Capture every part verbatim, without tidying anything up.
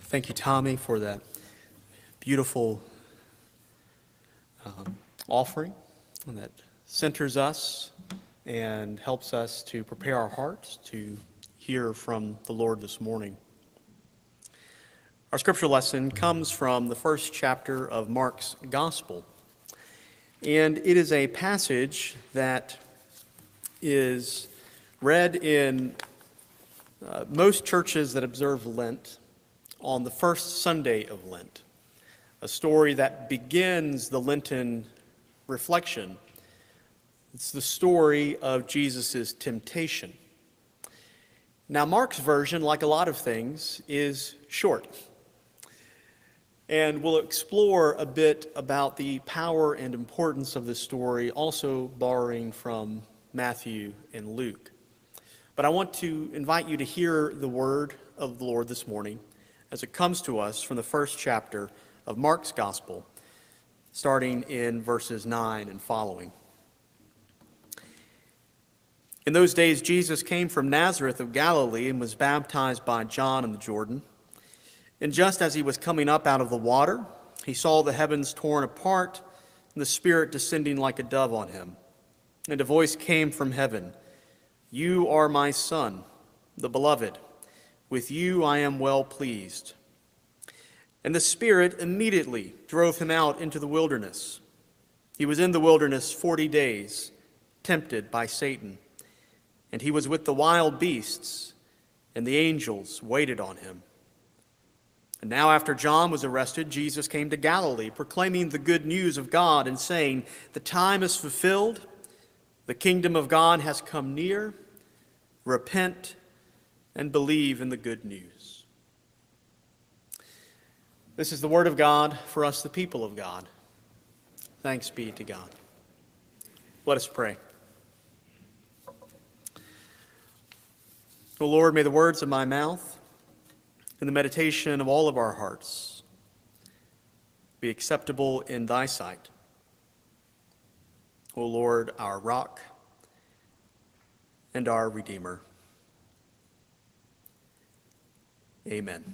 Thank you, Tommy, for that beautiful um, offering that centers us and helps us to prepare our hearts to hear from the Lord this morning. Our scripture lesson comes from the first chapter of Mark's Gospel, and it is a passage that is read in uh, most churches that observe Lent on the first Sunday of Lent, a story that begins the Lenten reflection. It's the story of Jesus' temptation. Now, Mark's version, like a lot of things, is short. And we'll explore a bit about the power and importance of this story, also borrowing from Matthew and Luke. But I want to invite you to hear the word of the Lord this morning as it comes to us from the first chapter of Mark's Gospel, starting in verses nine and following. In those days, Jesus came from Nazareth of Galilee and was baptized by John in the Jordan. And just as he was coming up out of the water, he saw the heavens torn apart and the Spirit descending like a dove on him. And a voice came from heaven, "You are my Son, the Beloved. With you I am well pleased." And the Spirit immediately drove him out into the wilderness. He was in the wilderness forty days, tempted by Satan. And he was with the wild beasts, and the angels waited on him. And now after John was arrested, Jesus came to Galilee, proclaiming the good news of God and saying, "The time is fulfilled, the kingdom of God has come near. Repent and believe in the good news." This is the word of God for us, the people of God. Thanks be to God. Let us pray. O Lord, may the words of my mouth and the meditation of all of our hearts be acceptable in thy sight. O Lord, our rock and our Redeemer. Amen.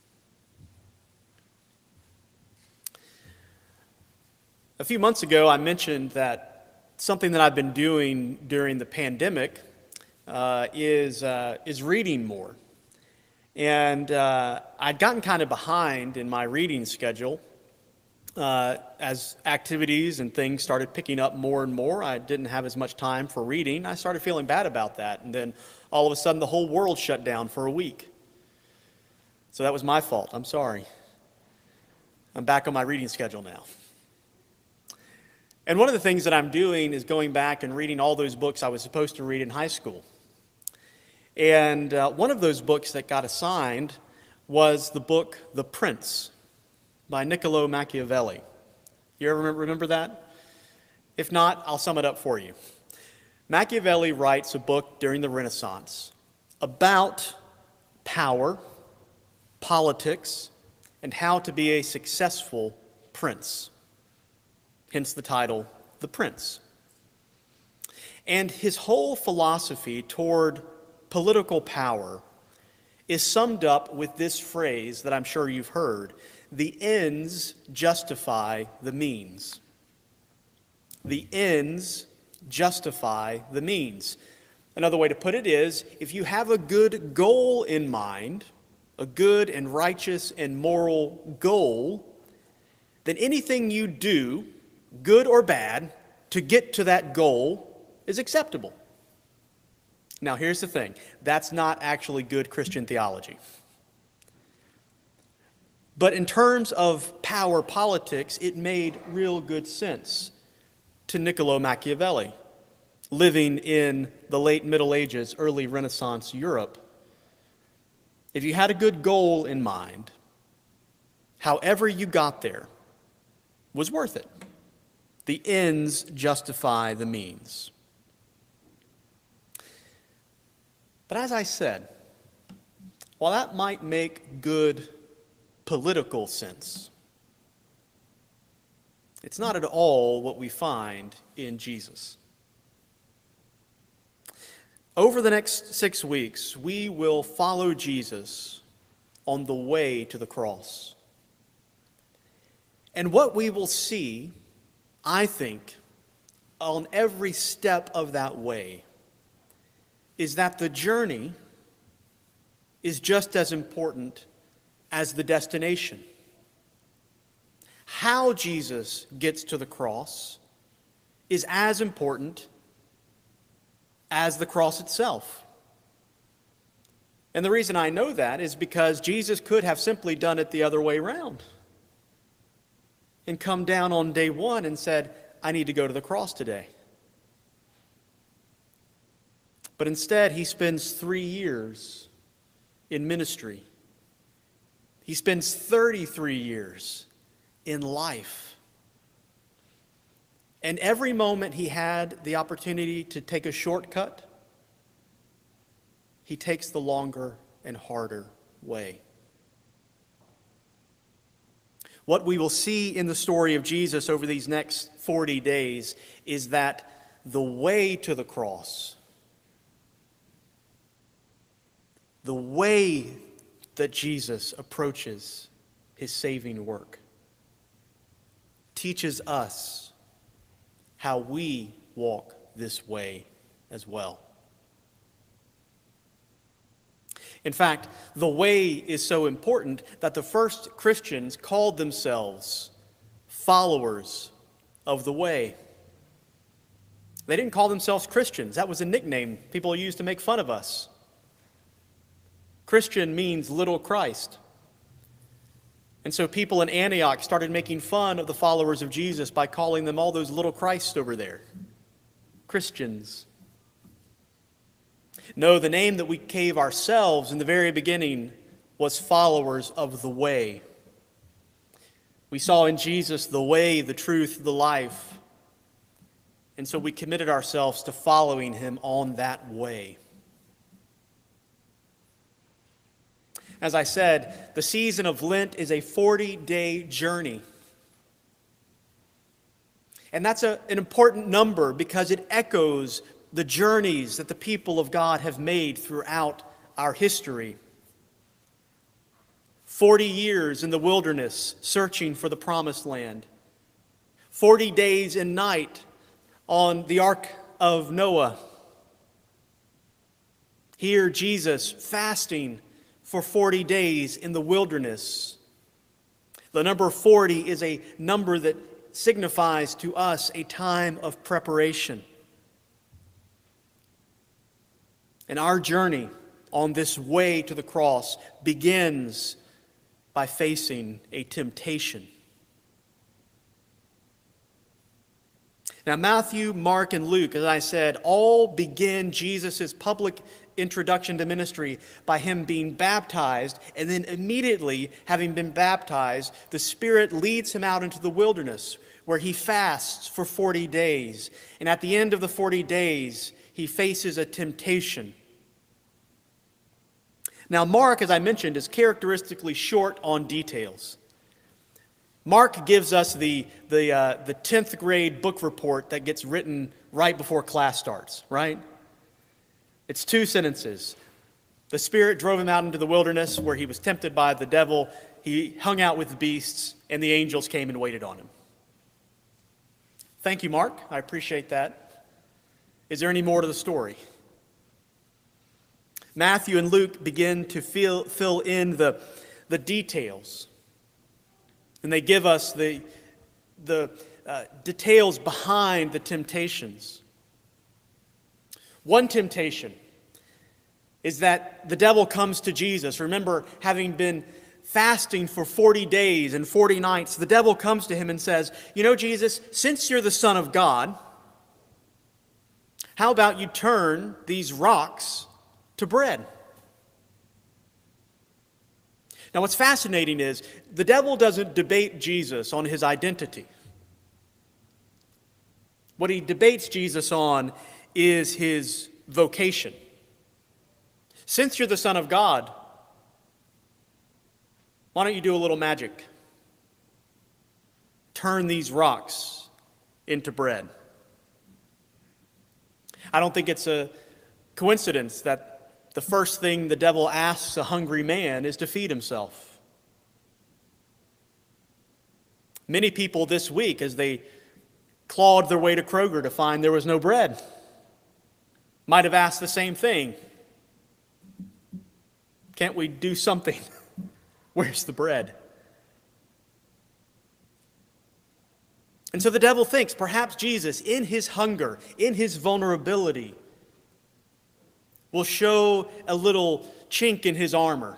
A few months ago, I mentioned that something that I've been doing during the pandemic uh, is, uh, is reading more. And uh, I'd gotten kind of behind in my reading schedule. Uh, as activities and things started picking up more and more, I didn't have as much time for reading. I started feeling bad about that. And then all of a sudden, the whole world shut down for a week. So that was my fault. I'm sorry. I'm back on my reading schedule now. And one of the things that I'm doing is going back and reading all those books I was supposed to read in high school. And uh, one of those books that got assigned was the book The Prince by Niccolo Machiavelli. You ever remember that? If not, I'll sum it up for you. Machiavelli writes a book during the Renaissance about power, politics, and how to be a successful prince. Hence the title, The Prince. And his whole philosophy toward political power is summed up with this phrase that I'm sure you've heard: the ends justify the means. The ends justify the means. Another way to put it is, if you have a good goal in mind, a good and righteous and moral goal, then anything you do, good or bad, to get to that goal is acceptable. Now, here's the thing. That's not actually good Christian theology. But in terms of power politics, it made real good sense to Niccolo Machiavelli, living in the late Middle Ages, early Renaissance Europe. If you had a good goal in mind, however you got there was worth it. The ends justify the means. But as I said, while that might make good political sense, it's not at all what we find in Jesus. Over the next six weeks, we will follow Jesus on the way to the cross. And what we will see, I think, on every step of that way is that the journey is just as important as the destination. How Jesus gets to the cross is as important as the cross itself. And the reason I know that is because Jesus could have simply done it the other way around and come down on day one and said, I need to go to the cross today. But instead, he spends three years in ministry. He spends thirty-three years in life. And every moment he had the opportunity to take a shortcut, he takes the longer and harder way. What we will see in the story of Jesus over these next forty days is that the way to the cross, the way that Jesus approaches his saving work, teaches us how we walk this way as well. In fact, the way is so important that the first Christians called themselves followers of the way. They didn't call themselves Christians. That was a nickname people used to make fun of us. Christian means little Christ. And so people in Antioch started making fun of the followers of Jesus by calling them all those little Christs over there. Christians. No, the name that we gave ourselves in the very beginning was followers of the way. We saw in Jesus the way, the truth, the life. And so we committed ourselves to following him on that way. As I said, the season of Lent is a forty-day journey. And that's a, an important number because it echoes the journeys that the people of God have made throughout our history. Forty years in the wilderness searching for the promised land. Forty days and night on the Ark of Noah. Here Jesus fasting for forty days in the wilderness. The number forty is a number that signifies to us a time of preparation. And our journey on this way to the cross begins by facing a temptation. Now, Matthew, Mark, and Luke, as I said, all begin Jesus' public introduction to ministry by him being baptized, and then immediately, having been baptized, the Spirit leads him out into the wilderness, where he fasts for forty days. And at the end of the forty days, he faces a temptation. Now, Mark, as I mentioned, is characteristically short on details. Mark gives us the, the, uh, the tenth grade book report that gets written right before class starts, right? It's two sentences. The Spirit drove him out into the wilderness where he was tempted by the devil. He hung out with the beasts, and the angels came and waited on him. Thank you, Mark. I appreciate that. Is there any more to the story? Matthew and Luke begin to fill, fill in the, the details. And they give us the, the uh, details behind the temptations. One temptation is that the devil comes to Jesus. Remember, having been fasting for forty days and forty nights, the devil comes to him and says, you know, Jesus, since you're the Son of God, how about you turn these rocks to bread? Now, what's fascinating is the devil doesn't debate Jesus on his identity. What he debates Jesus on is his vocation. Since you're the Son of God, why don't you do a little magic? Turn these rocks into bread. I don't think it's a coincidence that the first thing the devil asks a hungry man is to feed himself. Many people this week, as they clawed their way to Kroger to find there was no bread, might have asked the same thing. Can't we do something? Where's the bread? And so the devil thinks perhaps Jesus, in his hunger, in his vulnerability, will show a little chink in his armor.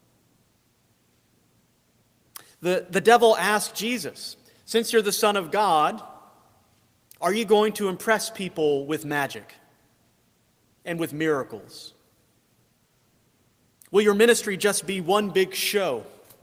The, the devil asked Jesus, since you're the Son of God, are you going to impress people with magic and with miracles? Will your ministry just be one big show?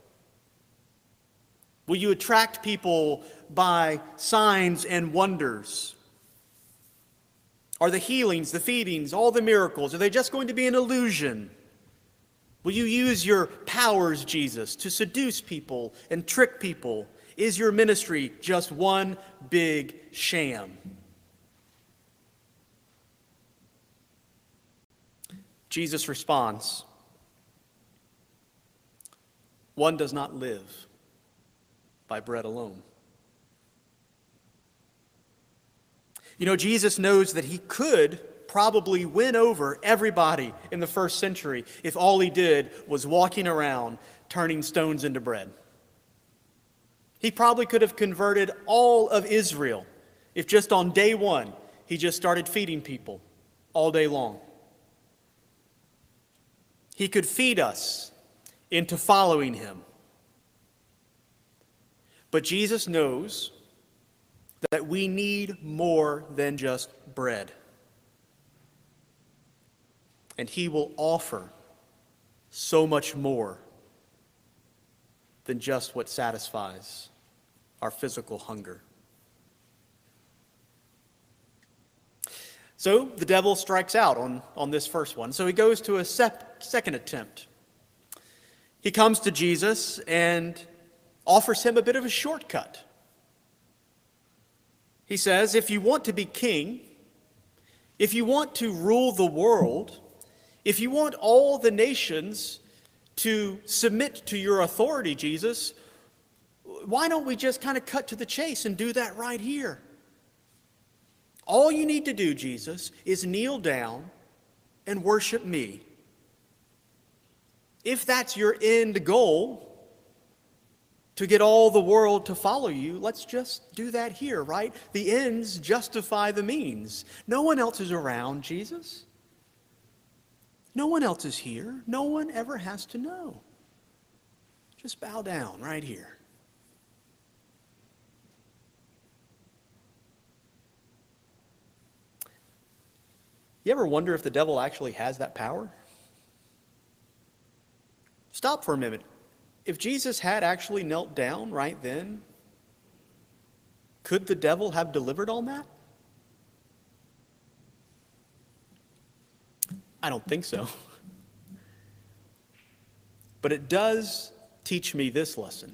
Will you attract people by signs and wonders? Are the healings, the feedings, all the miracles, are they just going to be an illusion? Will you use your powers, Jesus, to seduce people and trick people? Is your ministry just one big sham? Jesus responds, one does not live by bread alone. You know, Jesus knows that he could probably win over everybody in the first century if all he did was walking around turning stones into bread. He probably could have converted all of Israel if just on day one he just started feeding people all day long. He could feed us into following him. But Jesus knows that we need more than just bread. And he will offer so much more than just what satisfies our physical hunger. So the devil strikes out on, on this first one. So he goes to a sep- second attempt. He comes to Jesus and offers him a bit of a shortcut. He says, if you want to be king, if you want to rule the world, if you want all the nations to submit to your authority, Jesus, why don't we just kind of cut to the chase and do that right here? All you need to do, Jesus, is kneel down and worship me. If that's your end goal, to get all the world to follow you, let's just do that here, right? The ends justify the means. No one else is around, Jesus. No one else is here. No one ever has to know. Just bow down right here. You ever wonder if the devil actually has that power? Stop for a minute. If Jesus had actually knelt down right then, could the devil have delivered on that? I don't think so. But it does teach me this lesson.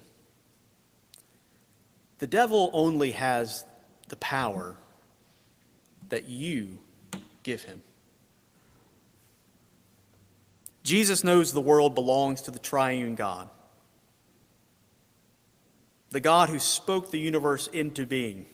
The devil only has the power that you give him. Jesus knows the world belongs to the triune God, the God who spoke the universe into being.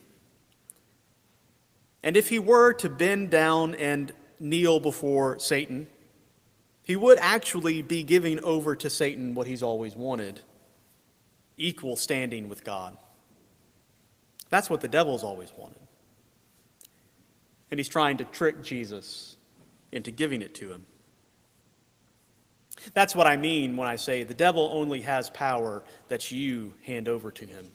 And if he were to bend down and kneel before Satan, he would actually be giving over to Satan what he's always wanted, equal standing with God. That's what the devil's always wanted. And he's trying to trick Jesus into giving it to him. That's what I mean when I say the devil only has power that you hand over to him.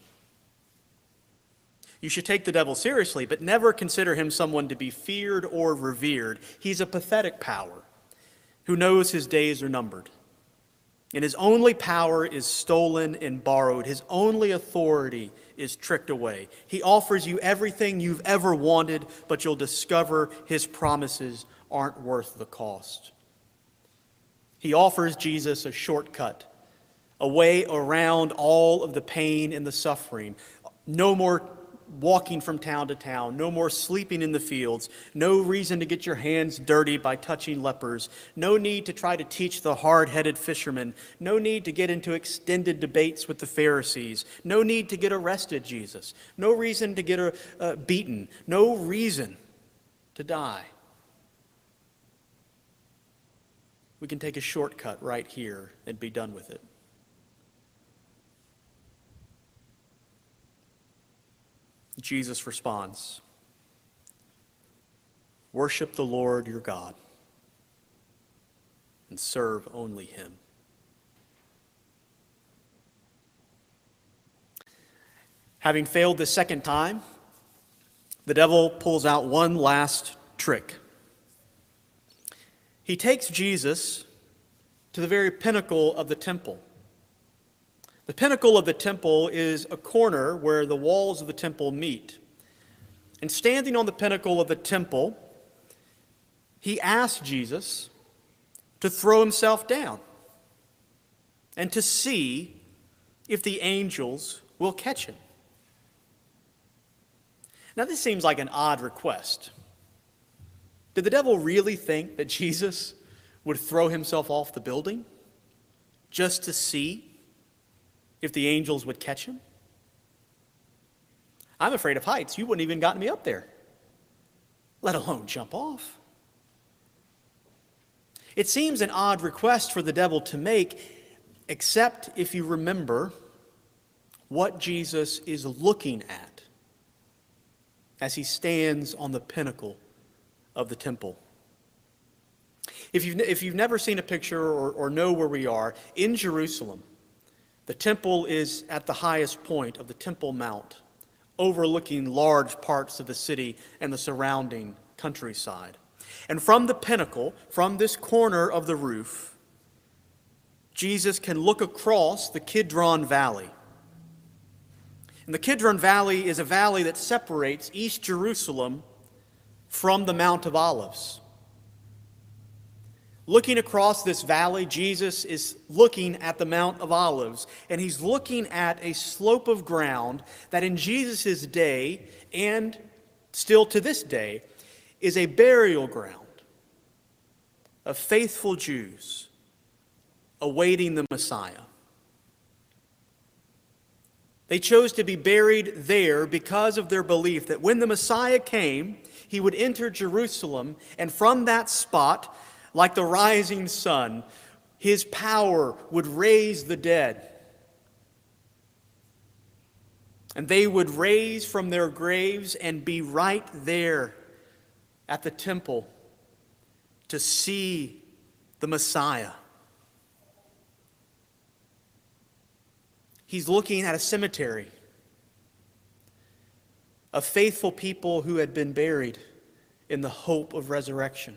You should take the devil seriously, but never consider him someone to be feared or revered. He's a pathetic power who knows his days are numbered. And his only power is stolen and borrowed. His only authority is tricked away. He offers you everything you've ever wanted, but you'll discover his promises aren't worth the cost. He offers Jesus a shortcut, a way around all of the pain and the suffering. No more walking from town to town, no more sleeping in the fields, no reason to get your hands dirty by touching lepers, no need to try to teach the hard-headed fishermen, no need to get into extended debates with the Pharisees, no need to get arrested, Jesus, no reason to get uh, beaten, no reason to die. We can take a shortcut right here and be done with it. Jesus responds, "Worship the Lord your God and serve only him." Having failed the second time, the devil pulls out one last trick. He takes Jesus to the very pinnacle of the temple. The pinnacle of the temple is a corner where the walls of the temple meet. And standing on the pinnacle of the temple, he asked Jesus to throw himself down and to see if the angels will catch him. Now, this seems like an odd request. Did the devil really think that Jesus would throw himself off the building just to see if the angels would catch him? I'm afraid of heights. You wouldn't even gotten me up there, let alone jump off. It seems an odd request for the devil to make, except if you remember what Jesus is looking at as he stands on the pinnacle of the temple. If you've, if you've never seen a picture or, or know where we are, in Jerusalem, the temple is at the highest point of the Temple Mount, overlooking large parts of the city and the surrounding countryside. And from the pinnacle, from this corner of the roof, Jesus can look across the Kidron Valley. And the Kidron Valley is a valley that separates East Jerusalem from the Mount of Olives. Looking across this valley, Jesus is looking at the Mount of Olives, and he's looking at a slope of ground that in Jesus' day, and still to this day, is a burial ground of faithful Jews awaiting the Messiah. They chose to be buried there because of their belief that when the Messiah came, he would enter Jerusalem, and from that spot, like the rising sun, his power would raise the dead. And they would raise from their graves and be right there at the temple to see the Messiah. He's looking at a cemetery of faithful people who had been buried in the hope of resurrection.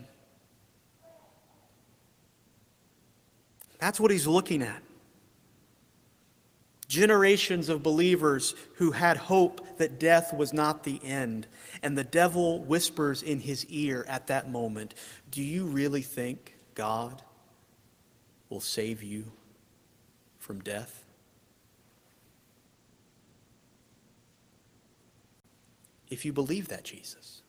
That's what he's looking at. Generations of believers who had hope that death was not the end. And the devil whispers in his ear at that moment, "Do you really think God will save you from death?" If you believe that, Jesus,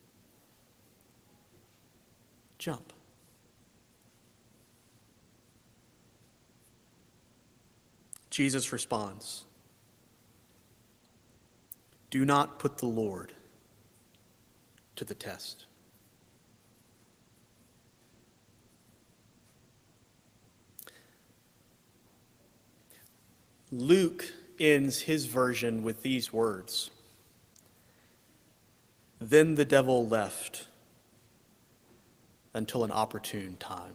jump. Jesus responds, "Do not put the Lord to the test." Luke ends his version with these words, "Then the devil left until an opportune time."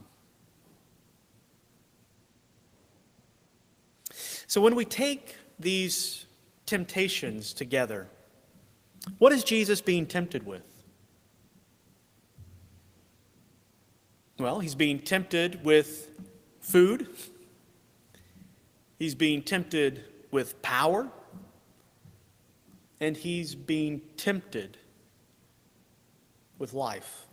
So when we take these temptations together, what is Jesus being tempted with? Well, he's being tempted with food. He's being tempted with power. And he's being tempted with life.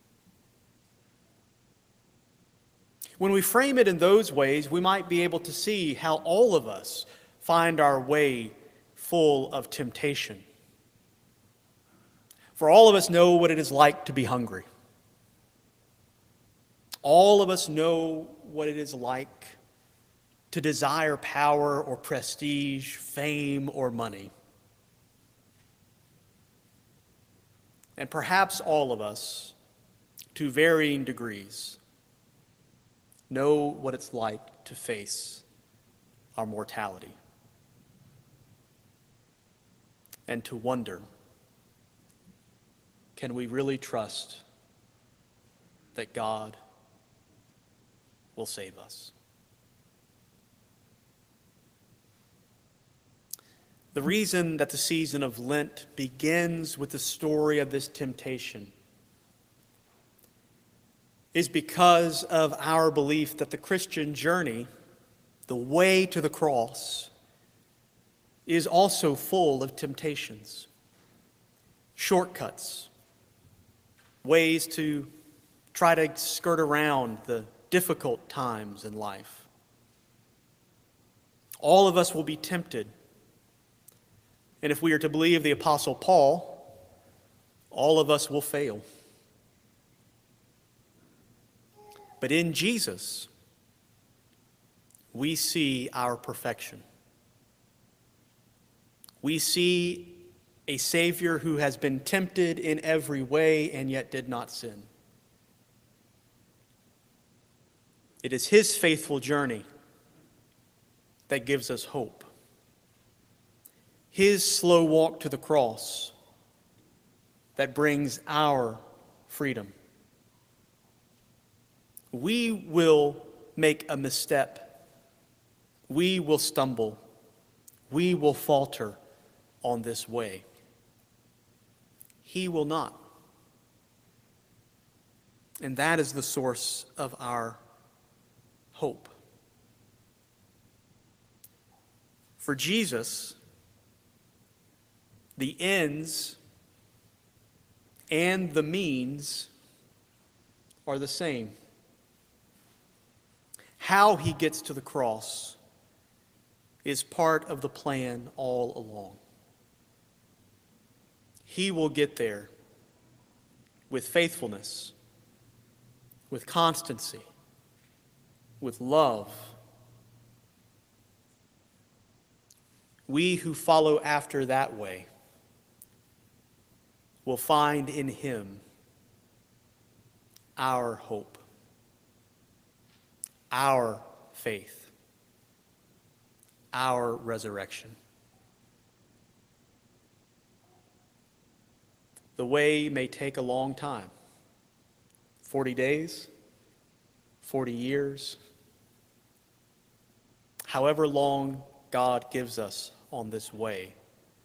When we frame it in those ways, we might be able to see how all of us find our way full of temptation. For all of us know what it is like to be hungry. All of us know what it is like to desire power or prestige, fame or money. And perhaps all of us, to varying degrees, know what it's like to face our mortality and to wonder, can we really trust that God will save us? The reason that the season of Lent begins with the story of this temptation is because of our belief that the Christian journey, the way to the cross, is also full of temptations, shortcuts, ways to try to skirt around the difficult times in life. All of us will be tempted. And if we are to believe the Apostle Paul, all of us will fail. But in Jesus, we see our perfection. We see a Savior who has been tempted in every way and yet did not sin. It is his faithful journey that gives us hope. His slow walk to the cross that brings our freedom. We will make a misstep. We will stumble. We will falter on this way. He will not. And that is the source of our hope. For Jesus, the ends and the means are the same. How he gets to the cross is part of the plan all along. He will get there with faithfulness, with constancy, with love. We who follow after that way will find in him our hope, our faith, our resurrection. The way may take a long time, forty days, forty years, however long God gives us on this way.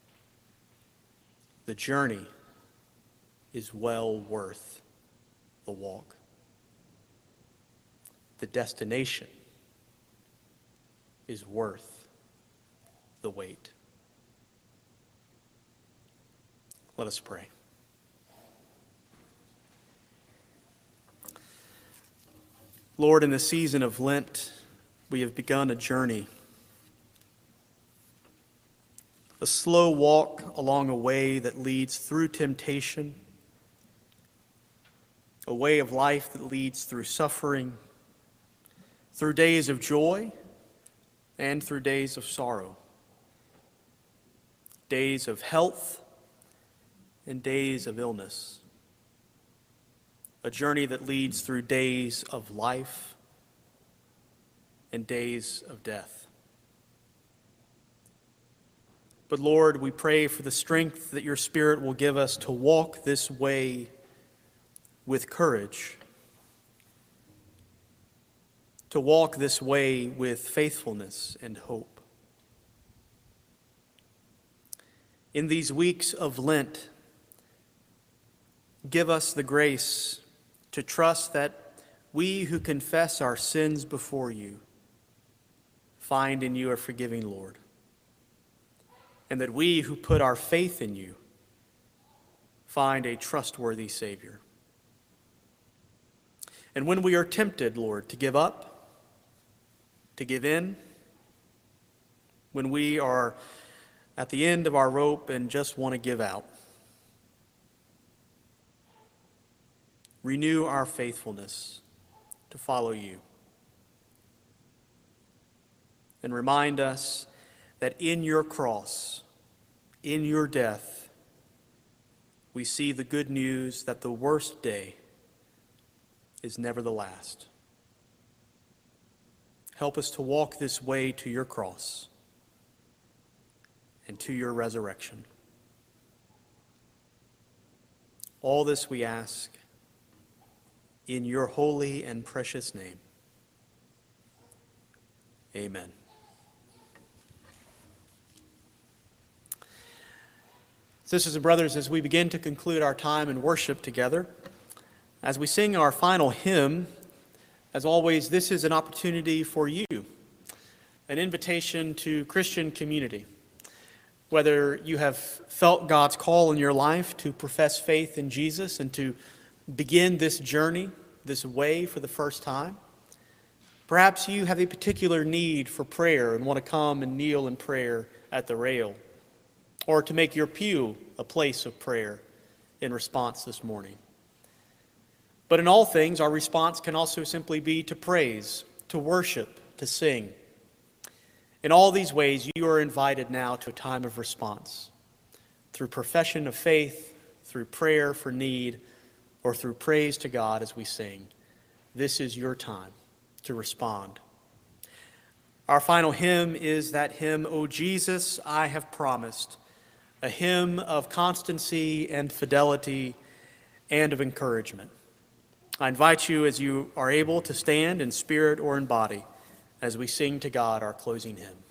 The journey is well worth the walk. The destination is worth the wait. Let us pray. Lord, in the season of Lent, we have begun a journey, a slow walk along a way that leads through temptation, a way of life that leads through suffering, through days of joy and through days of sorrow, days of health and days of illness, a journey that leads through days of life and days of death. But Lord, we pray for the strength that your Spirit will give us to walk this way with courage, to walk this way with faithfulness and hope. In these weeks of Lent, give us the grace to trust that we who confess our sins before you find in you a forgiving Lord, and that we who put our faith in you find a trustworthy Savior. And when we are tempted, Lord, to give up, to give in, when we are at the end of our rope and just want to give out, renew our faithfulness to follow you. And remind us that in your cross, in your death, we see the good news that the worst day is never the last. Help us to walk this way to your cross and to your resurrection. All this we ask in your holy and precious name. Amen. Sisters and brothers, as we begin to conclude our time in worship together, as we sing our final hymn, as always, this is an opportunity for you, an invitation to Christian community. Whether you have felt God's call in your life to profess faith in Jesus and to begin this journey, this way for the first time, perhaps you have a particular need for prayer and want to come and kneel in prayer at the rail, or to make your pew a place of prayer in response this morning. But in all things, our response can also simply be to praise, to worship, to sing. In all these ways, you are invited now to a time of response, through profession of faith, through prayer for need, or through praise to God as we sing. This is your time to respond. Our final hymn is that hymn, O Jesus, I have promised, a hymn of constancy and fidelity and of encouragement. I invite you, as you are able, to stand in spirit or in body as we sing to God our closing hymn.